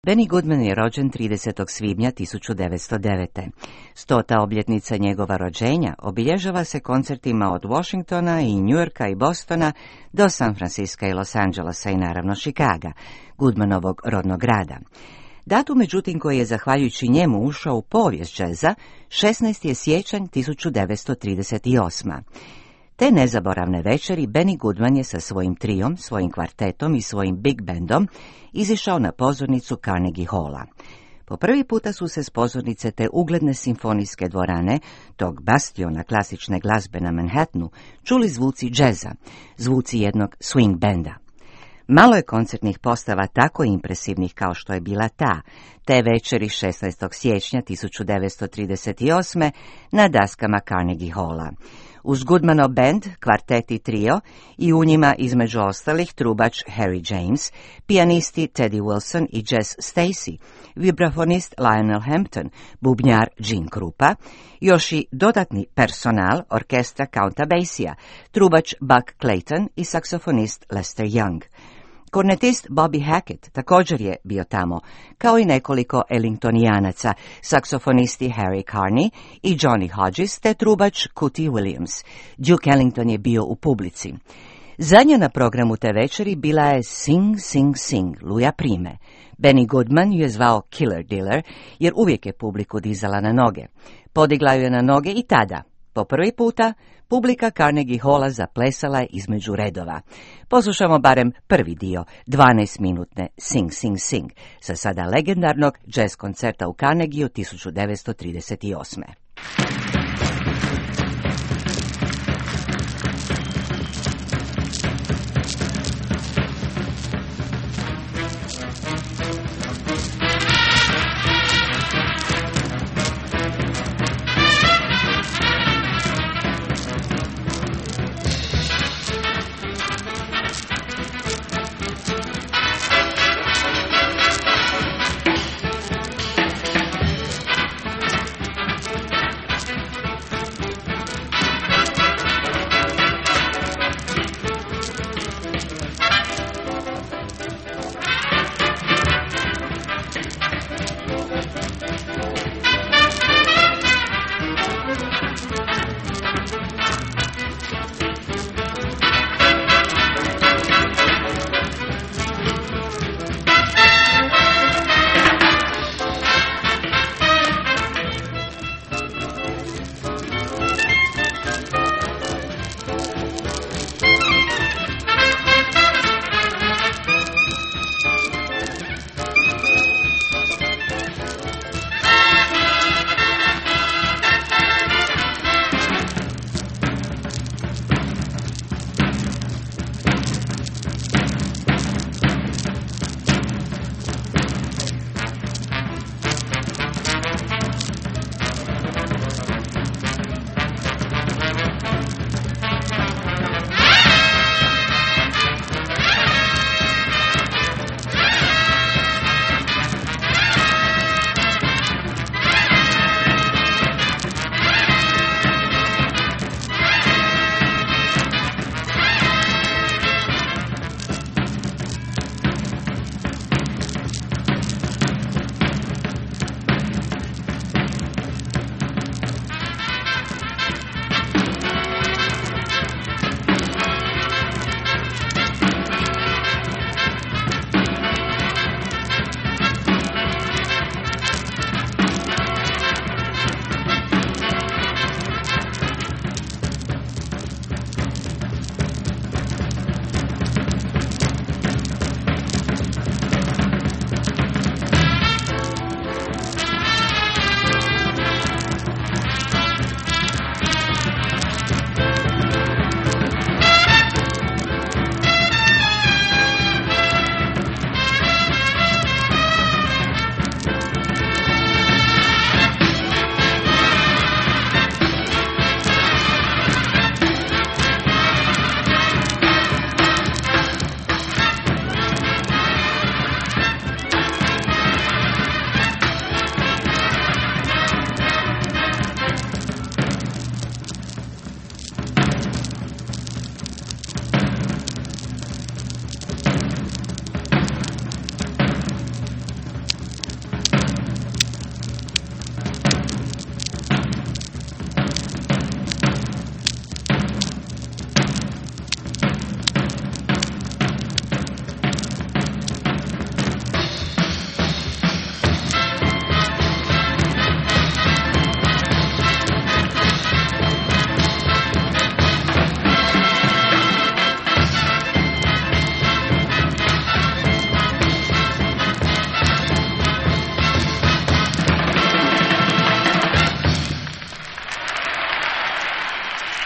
Benny Goodman je rođen 30. svibnja 1909. 100. obljetnica njegova rođenja obilježava se koncertima od Washingtona i Njujorka i Bostona do San Francisca i Los Angelesa i naravno Chicaga, Goodmanovog rodnog grada. Datum, međutim, koji je zahvaljujući njemu ušao u povijest džeza, 16. je siječanj 1938. Te nezaboravne večeri Benny Goodman je sa svojim trijom, svojim kvartetom i svojim big bandom izišao na pozornicu Carnegie Halla. Po prvi puta su se s pozornice te ugledne simfonijske dvorane, tog bastiona klasične glazbe na Manhattanu, čuli zvuci džeza, zvuci jednog swing benda. Malo je koncertnih postava tako impresivnih kao što je bila ta, te večeri 16. siječnja 1938. na daskama Carnegie Halla. Uz Goodmanov band, kvartet i trio i u njima između ostalih trubač Harry James, pijanisti Teddy Wilson i Jess Stacy, vibrafonist Lionel Hampton, bubnjar Gene Krupa, još i dodatni personal orkestra Counta Basija, trubač Buck Clayton i saksofonist Lester Young. Kornetist Bobby Hackett također je bio tamo, kao i nekoliko Ellingtonijanaca, saksofonisti Harry Carney i Johnny Hodges te trubač Cootie Williams. Duke Ellington je bio u publici. Zadnja na programu te večeri bila je Sing, Sing, Sing, Luja Prime. Benny Goodman ju je zvao Killer Dealer, jer uvijek je publiku dizala na noge. Podigla ju je na noge i tada. Po prvi puta, publika Carnegie Halla zaplesala je između redova. Poslušamo barem prvi dio, 12-minutne Sing, Sing, Sing, sa sada legendarnog jazz koncerta u Carnegieu 1938.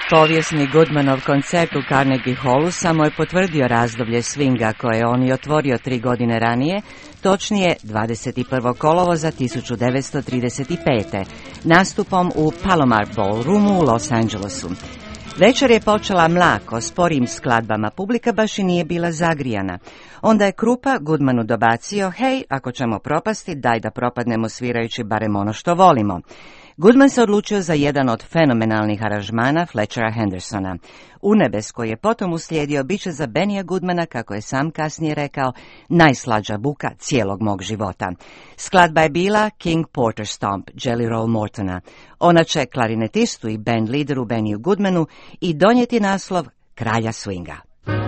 Povijesni Goodmanov koncert u Carnegie Hallu samo je potvrdio razdoblje swinga koje je on i otvorio 3 godine ranije, točnije 21. kolovoza 1935. nastupom u Palomar Ballroomu u Los Angelesu. Večer je počela mlako, sporim skladbama, publika baš i nije bila zagrijana. Onda je Krupa Goodmanu dobacio, hej, ako ćemo propasti, daj da propadnemo svirajući barem ono što volimo. Goodman se odlučio za jedan od fenomenalnih aranžmana Fletchera Hendersona. Unebes koji je potom uslijedio bit će za Bennija Goodmana, kako je sam kasnije rekao, najslađa buka cijelog mog života. Skladba je bila King Porter Stomp, Jelly Roll Mortona. Ona će klarinetistu i band lideru Benniju Goodmanu i donijeti naslov kralja swinga.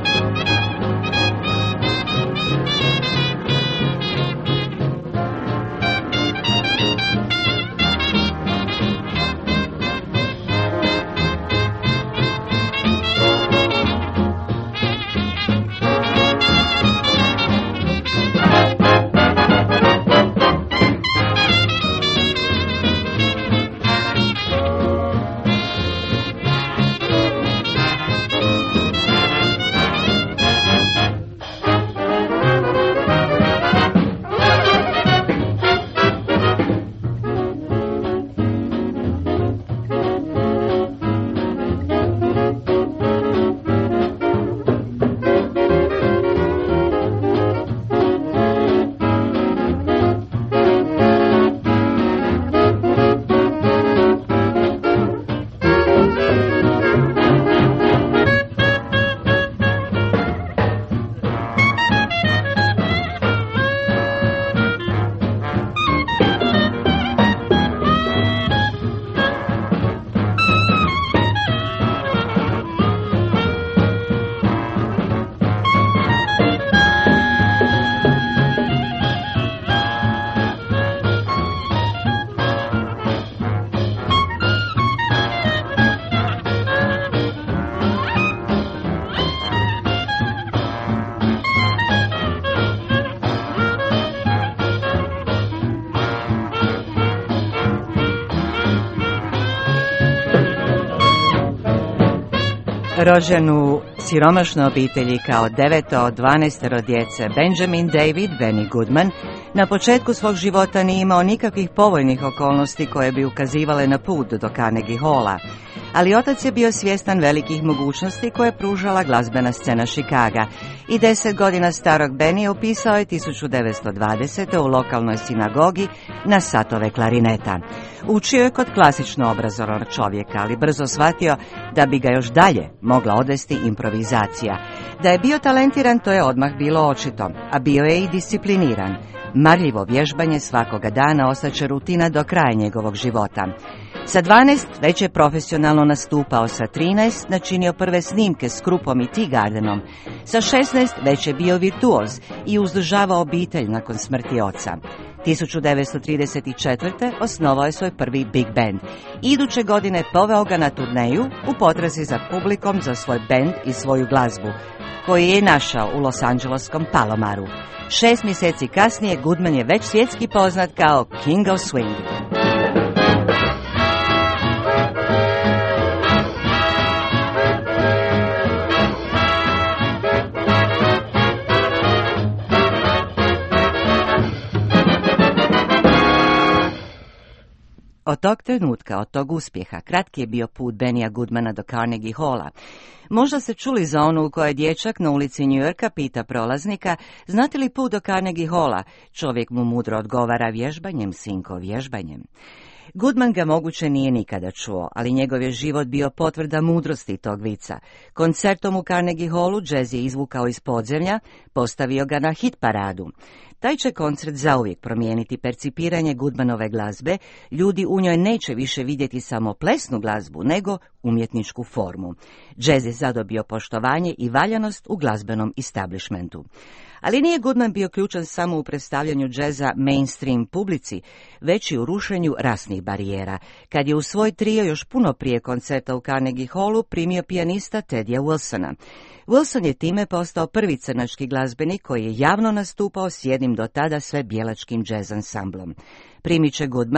Rođen u siromašnoj obitelji kao 9 od 12 djece, Benjamin David Benny Goodman na početku svog života nije imao nikakvih povoljnih okolnosti koje bi ukazivale na put do Carnegie Halla, ali otac je bio svjestan velikih mogućnosti koje je pružala glazbena scena Chicaga i 10 godina starog Benny upisao je 1920. u lokalnoj sinagogi na satove klarineta. Učio je kod klasično obrazovanog čovjeka, ali brzo shvatio da bi ga još dalje mogla odvesti improvizacija. Da je bio talentiran, to je odmah bilo očito, a bio je i discipliniran. Marljivo vježbanje svakoga dana ostaće rutina do kraja njegovog života. Sa 12 već je profesionalno nastupao, sa 13 načinio prve snimke s Krupom i Teagardenom, sa 16 već je bio virtuoz i uzdržavao obitelj nakon smrti oca. 1934. osnovao je svoj prvi big band. Iduće godine poveo ga na turneju u potrazi za publikom za svoj band i svoju glazbu, koju je našao u Los Angeleskom Palomaru. 6 mjeseci kasnije Goodman je već svjetski poznat kao King of Swing. Od tog trenutka, od tog uspjeha, kratki je bio put Bennija Goodmana do Carnegie Halla. Možda ste čuli za onu u kojoj dječak na ulici New Yorka pita prolaznika, znate li put do Carnegie Halla? Čovjek mu mudro odgovara, vježbanjem, sinko, vježbanjem. Goodman ga moguće nije nikada čuo, ali njegov je život bio potvrda mudrosti tog vica. Koncertom u Carnegie Hallu jazz je izvukao iz podzemlja, postavio ga na hit paradu. Taj će koncert zauvijek promijeniti percipiranje Goodmanove glazbe, ljudi u njoj neće više vidjeti samo plesnu glazbu, nego umjetničku formu. Jazz je zadobio poštovanje i valjanost u glazbenom establishmentu. Ali nije Goodman bio ključan samo u predstavljanju džeza mainstream publici, već i u rušenju rasnih barijera, kad je u svoj trio još puno prije koncerta u Carnegie Hallu primio pijanista Teddya Wilsona. Wilson je time postao prvi crnački glazbenik koji je javno nastupao s jednim do tada sve bijelačkim jazz ansamblom. Primit će Goodman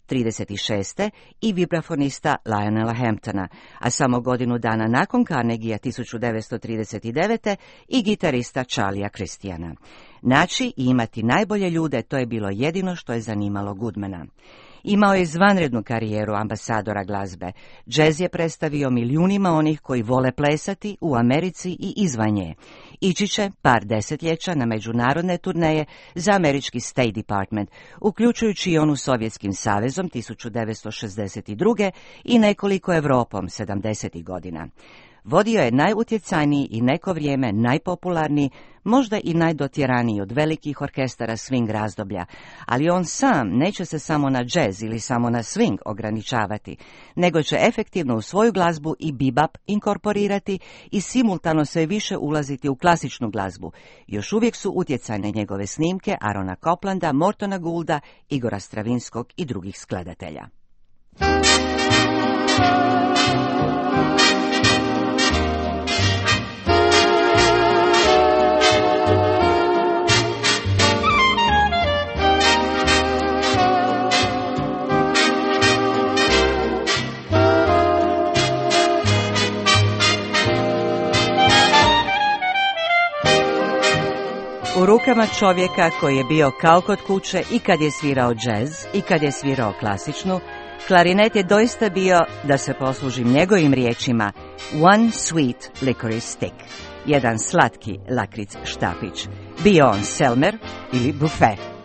1936. i vibrafonista Lionela Hamptona, a samo godinu dana nakon Carnegiea 1939. i gitarista Charliea Christiana. Naći i imati najbolje ljude, to je bilo jedino što je zanimalo Goodmana. Imao je izvanrednu karijeru ambasadora glazbe. Džez je predstavio milijunima onih koji vole plesati u Americi i izvan nje. Ići će par desetljeća na međunarodne turneje za američki State Department, uključujući i onu Sovjetskim savezom 1962. i nekoliko Europom 70. godina. Vodio je najutjecajniji i neko vrijeme najpopularniji, možda i najdotjeraniji od velikih orkestara swing razdoblja, ali on sam neće se samo na džez ili samo na swing ograničavati, nego će efektivno u svoju glazbu i bebop inkorporirati i simultano sve više ulaziti u klasičnu glazbu. Još uvijek su utjecajne njegove snimke Arona Coplanda, Mortona Goulda, Igora Stravinskog i drugih skladatelja. U rukama čovjeka koji je bio kao kod kuće i kad je svirao džez i kad je svirao klasičnu, klarinet je doista bio, da se poslužim njegovim riječima, one sweet licorice stick, jedan slatki lakric štapić. Bio on Selmer ili Buffet.